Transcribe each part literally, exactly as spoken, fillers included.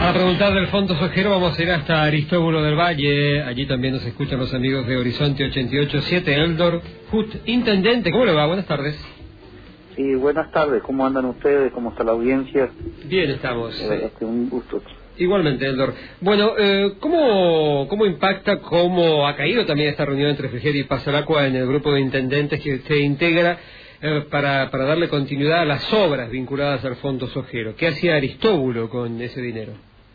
A preguntar del Fondo Sojero vamos a ir hasta Aristóbulo del Valle. Allí también nos escuchan los amigos de Horizonte ochenta y ocho punto siete. Eldor Hut, intendente, ¿cómo le va? Buenas tardes. Sí, buenas tardes. ¿Cómo andan ustedes? ¿Cómo está la audiencia? Bien estamos. Eh, este, un gusto. Igualmente, Eldor. Bueno, eh, ¿cómo, ¿cómo impacta, cómo ha caído también esta reunión entre Frigerio y Pasalacua en el grupo de intendentes que usted integra eh, para, para darle continuidad a las obras vinculadas al Fondo Sojero? ¿Qué hacía Aristóbulo con ese dinero?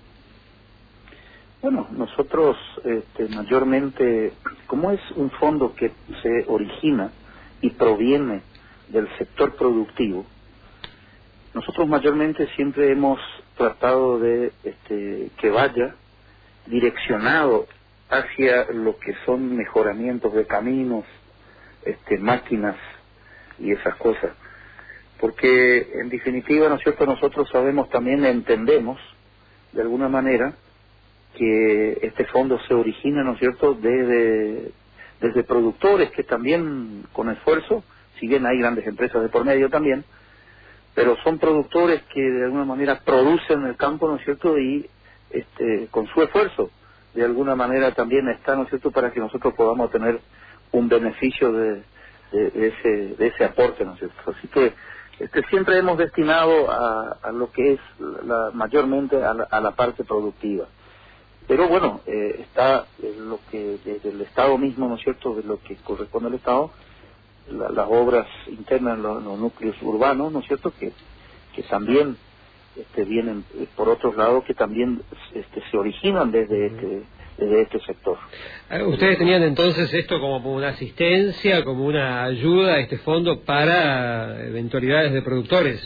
Bueno, nosotros este, mayormente, como es un fondo que se origina y proviene del sector productivo, nosotros mayormente siempre hemos tratado de este, que vaya direccionado hacia lo que son mejoramientos de caminos, este, máquinas y esas cosas. Porque en definitiva, ¿no es cierto?, nosotros sabemos también, entendemos de alguna manera que este fondo se origina, ¿no es cierto?, desde, desde productores que también con esfuerzo, si bien hay grandes empresas de por medio también, pero son productores que de alguna manera producen en el campo, ¿no es cierto?, y este, con su esfuerzo, de alguna manera también está, ¿no es cierto?, para que nosotros podamos tener un beneficio de, de, de, ese, de ese aporte, ¿no es cierto? Así que este, siempre hemos destinado a, a lo que es la, mayormente a la, a la parte productiva. Pero bueno, eh, está eh, lo que desde el Estado mismo, ¿no es cierto?, de lo que corresponde al Estado, la, las obras internas en los, los núcleos urbanos, ¿no es cierto?, que, que también este, vienen eh, por otros lados, que también este, se originan desde este, desde este sector. ¿Ustedes tenían entonces esto como una asistencia, como una ayuda a este fondo para eventualidades de productores?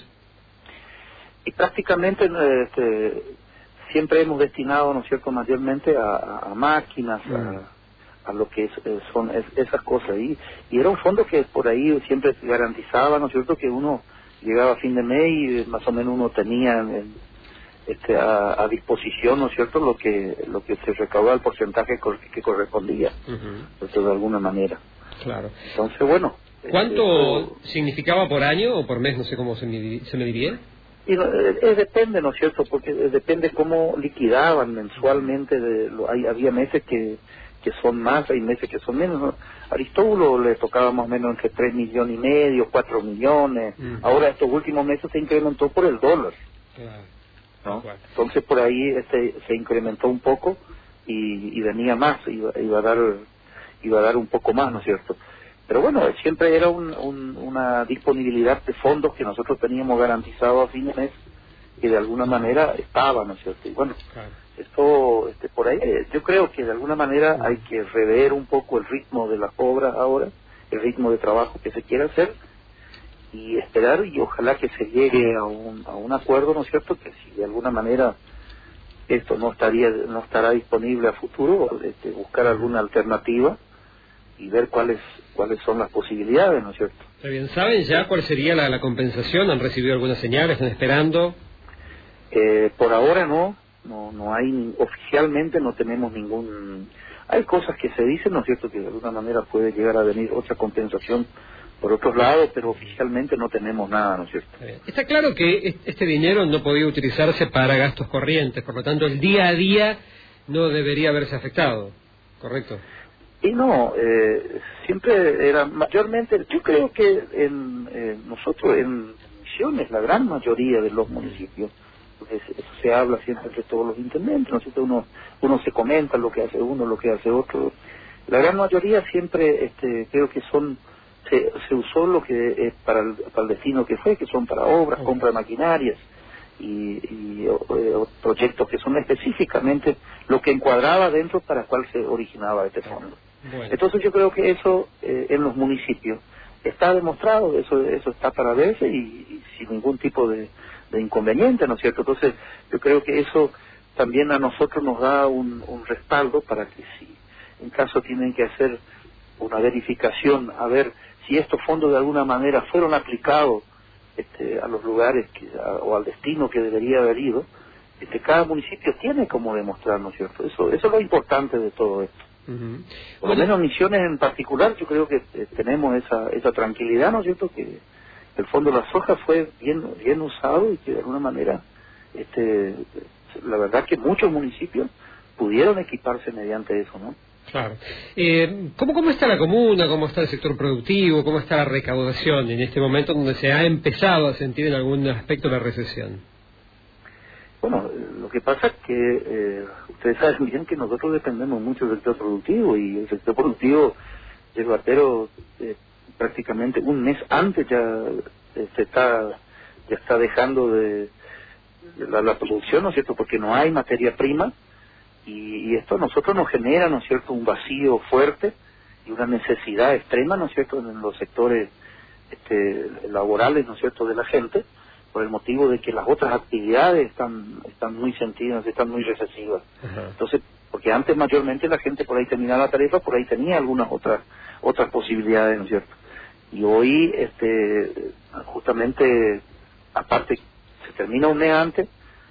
Y prácticamente este, siempre hemos destinado, ¿no es cierto?, mayormente a, a, a máquinas, mm. a, a lo que es, son es, esas cosas. Y, y era un fondo que por ahí siempre garantizaba, ¿no es cierto?, que uno llegaba a fin de mes y más o menos uno tenía en, este, a, a disposición, ¿no es cierto?, lo que lo que se recaudaba, el porcentaje que, que correspondía, uh-huh. Esto de alguna manera. Claro. Entonces, bueno. ¿Cuánto esto, significaba por año o por mes? No sé cómo se, me, se mediría. Y no, eh, depende, ¿no es cierto?, porque depende cómo liquidaban mensualmente. De, lo, hay, había meses que, que son más, hay meses que son menos, ¿no? Aristóbulo le tocaba más o menos entre tres millones y medio, cuatro millones. Uh-huh. Ahora estos últimos meses se incrementó por el dólar. Uh-huh. ¿No? Entonces por ahí este, se incrementó un poco y, y venía más, iba, iba a dar iba a dar un poco más, ¿no es cierto? Pero bueno, siempre era un, un, una disponibilidad de fondos que nosotros teníamos garantizado a fin de mes, que de alguna manera estaba, ¿no es cierto? Y bueno, claro. Esto, este, por ahí, yo creo que de alguna manera hay que rever un poco el ritmo de las obras ahora, el ritmo de trabajo que se quiere hacer, y esperar y ojalá que se llegue a un, a un acuerdo, ¿no es cierto?, que si de alguna manera esto no estaría no estará disponible a futuro, este, buscar alguna alternativa y ver cuáles cuáles son las posibilidades, ¿no es cierto? Está bien, ¿saben ya cuál sería la, la compensación? ¿Han recibido algunas señales? ¿Están esperando? Eh, por ahora no, no no hay, oficialmente no tenemos ningún... Hay cosas que se dicen, ¿no es cierto?, que de alguna manera puede llegar a venir otra compensación por otros lados, pero oficialmente no tenemos nada, ¿no es cierto? Está claro que este dinero no podía utilizarse para gastos corrientes, por lo tanto el día a día no debería haberse afectado, ¿correcto? Y no, eh, siempre era mayormente, yo creo que en eh, nosotros en Misiones, la gran mayoría de los municipios, porque se, eso se habla siempre entre todos los intendentes, ¿no es cierto? Uno, uno se comenta lo que hace uno, lo que hace otro. La gran mayoría siempre este, creo que son, se, se usó lo que eh, para, el, para el destino que fue, que son para obras, compra de maquinarias y, y eh, proyectos que son específicamente lo que encuadraba dentro para cuál se originaba este fondo. Bueno. Entonces yo creo que eso eh, en los municipios está demostrado, eso eso está para verse y, y sin ningún tipo de, de inconveniente, ¿no es cierto? Entonces yo creo que eso también a nosotros nos da un, un respaldo para que si en caso tienen que hacer una verificación, a ver si estos fondos de alguna manera fueron aplicados este, a los lugares que, a, o al destino que debería haber ido, este, cada municipio tiene como demostrar, ¿no es cierto? Eso, eso es lo importante de todo esto. Uh-huh. Por lo menos Misiones en particular, yo creo que eh, tenemos esa esa tranquilidad, ¿no es cierto?, que el fondo de la soja fue bien bien usado y que de alguna manera este la verdad que muchos municipios pudieron equiparse mediante eso, ¿no? Claro. Eh, ¿cómo, ¿Cómo está la comuna? ¿Cómo está el sector productivo? ¿Cómo está la recaudación en este momento donde se ha empezado a sentir en algún aspecto la recesión? Bueno, lo que pasa es que eh, ustedes saben bien que nosotros dependemos mucho del sector productivo, y el sector productivo yerbatero eh, prácticamente un mes antes ya eh, se está ya está dejando de, de la, la producción, ¿no es cierto? Porque no hay materia prima, y, y esto a nosotros nos genera, ¿no es cierto?, un vacío fuerte y una necesidad extrema, ¿no es cierto?, en los sectores este, laborales, ¿no es cierto?, de la gente, por el motivo de que las otras actividades están están muy sentidas, están muy recesivas. Ajá. Entonces, porque antes mayormente la gente por ahí terminaba la tarifa, por ahí tenía algunas otras otras posibilidades, ¿no es cierto? Y hoy, este, justamente, aparte, se termina un mes antes,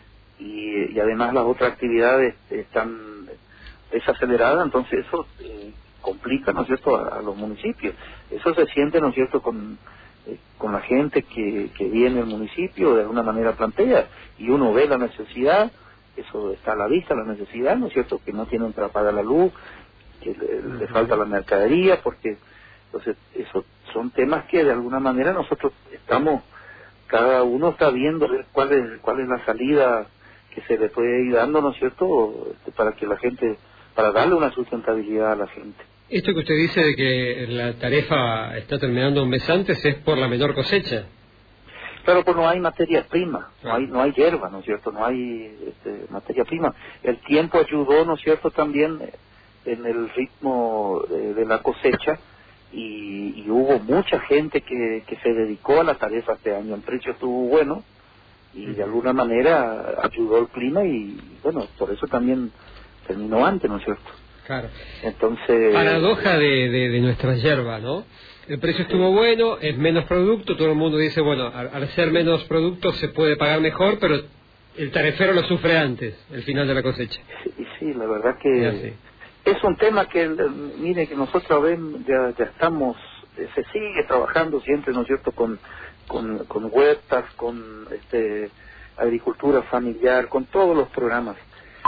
y, y además las otras actividades están desaceleradas, entonces eso eh, complica, ¿no es cierto?, a, a los municipios. Eso se siente, ¿no es cierto?, con con la gente que, que viene al municipio, de alguna manera plantea, y uno ve la necesidad, eso está a la vista, la necesidad, ¿no es cierto?, que no tienen para pagar la luz, que le, uh-huh. le falta la mercadería, porque entonces eso son temas que de alguna manera nosotros estamos, cada uno está viendo cuál es, cuál es la salida que se le puede ir dando, ¿no es cierto?, para que la gente, para darle una sustentabilidad a la gente. Esto que usted dice de que la tarifa está terminando un mes antes es por la menor cosecha. Claro, pues no hay materia prima, no hay no hay hierba, ¿no es cierto? No hay este, materia prima. El tiempo ayudó, ¿no es cierto?, también en el ritmo de, de la cosecha, y, y hubo mucha gente que, que se dedicó a la tarifa este año. El precio estuvo bueno y de alguna manera ayudó el clima, y bueno, por eso también terminó antes, ¿no es cierto? Claro. Entonces, paradoja de, de, de nuestra yerba, ¿no? El precio estuvo bueno, es menos producto, todo el mundo dice, bueno, al, al ser menos producto se puede pagar mejor, pero el tarifero lo sufre antes, el final de la cosecha. Sí, sí, la verdad que es un tema que, mire, que nosotros ven, ya, ya estamos, eh, se sigue trabajando siempre, ¿no es cierto?, con, con, con huertas, con este, agricultura familiar, con todos los programas.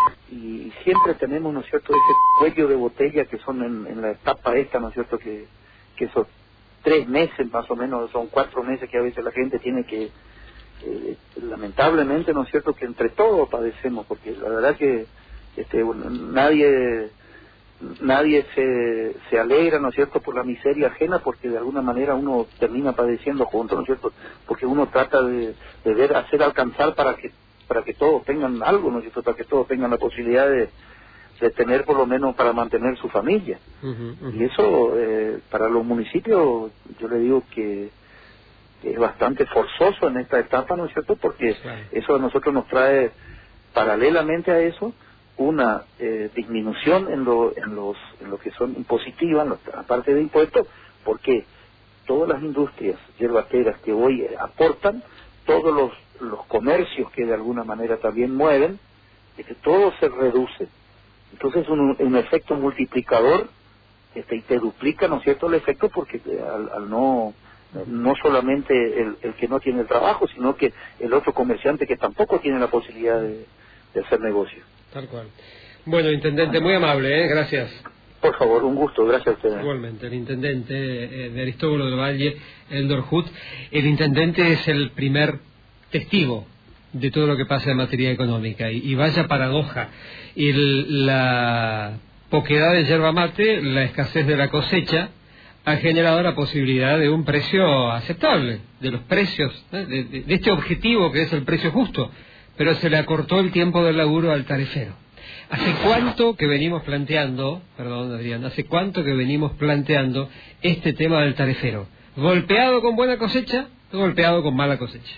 Y siempre tenemos, ¿no es cierto?, ese cuello de botella que son en, en la etapa esta, ¿no es cierto?, que, que esos tres meses más o menos, son cuatro meses que a veces la gente tiene que, eh, lamentablemente, ¿no es cierto?, que entre todos padecemos, porque la verdad que este, bueno, nadie nadie se, se alegra, ¿no es cierto?, por la miseria ajena, porque de alguna manera uno termina padeciendo juntos, ¿no es cierto?, porque uno trata de, de ver, hacer alcanzar para que para que todos tengan algo, ¿no es cierto?, para que todos tengan la posibilidad de, de tener por lo menos para mantener su familia. Uh-huh, uh-huh. Y eso, eh, para los municipios, yo le digo que es bastante forzoso en esta etapa, ¿no es cierto?, porque claro, eso a nosotros nos trae, paralelamente a eso, una eh, disminución en lo, en los en lo que son impositivas, aparte de impuestos, porque todas las industrias yerbateras que hoy eh, aportan, todos los los comercios que de alguna manera también mueven, es que todo se reduce. Entonces es un, un efecto multiplicador, este, y te duplica, ¿no es cierto?, el efecto, porque al, al no no solamente el, el que no tiene el trabajo, sino que el otro comerciante que tampoco tiene la posibilidad de, de hacer negocio. Tal cual. Bueno, intendente, muy amable, ¿eh? Gracias. Por favor, un gusto, gracias a ustedes. Igualmente, el intendente eh, de Aristóbulo del Valle, Eldor Huth. El intendente es el primer testigo de todo lo que pasa en materia económica, y, y vaya paradoja. El, la poquedad de yerba mate, la escasez de la cosecha, ha generado la posibilidad de un precio aceptable, de los precios, ¿eh? de, de, de este objetivo que es el precio justo, pero se le acortó el tiempo del laburo al tarifero. ¿Hace cuánto que venimos planteando, perdón Adrián, hace cuánto que venimos planteando este tema del tarifero? Golpeado con buena cosecha, golpeado con mala cosecha.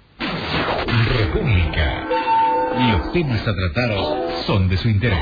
República. Los temas a tratar son de su interés.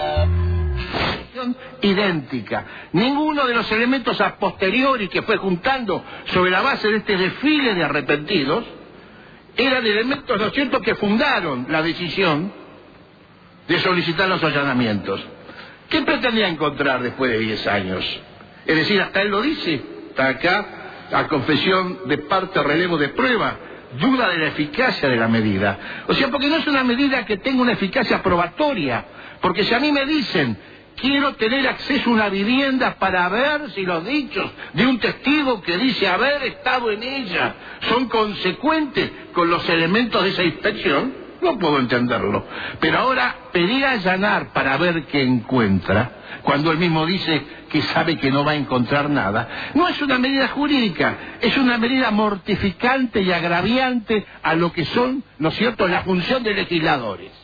Idéntica. Ninguno de los elementos a posteriori que fue juntando sobre la base de este desfile de arrepentidos eran elementos, ¿no es cierto?, que fundaron la decisión de solicitar los allanamientos. ¿Qué pretendía encontrar después de diez años? Es decir, hasta él lo dice, está acá, a confesión de parte relevo de prueba duda de la eficacia de la medida. O sea, porque no es una medida que tenga una eficacia probatoria. Porque si a mí me dicen, quiero tener acceso a una vivienda para ver si los dichos de un testigo que dice haber estado en ella son consecuentes con los elementos de esa inspección, no puedo entenderlo. Pero ahora pedir allanar para ver qué encuentra, cuando él mismo dice que sabe que no va a encontrar nada, no es una medida jurídica, es una medida mortificante y agraviante a lo que son, ¿no es cierto?, la función de legisladores.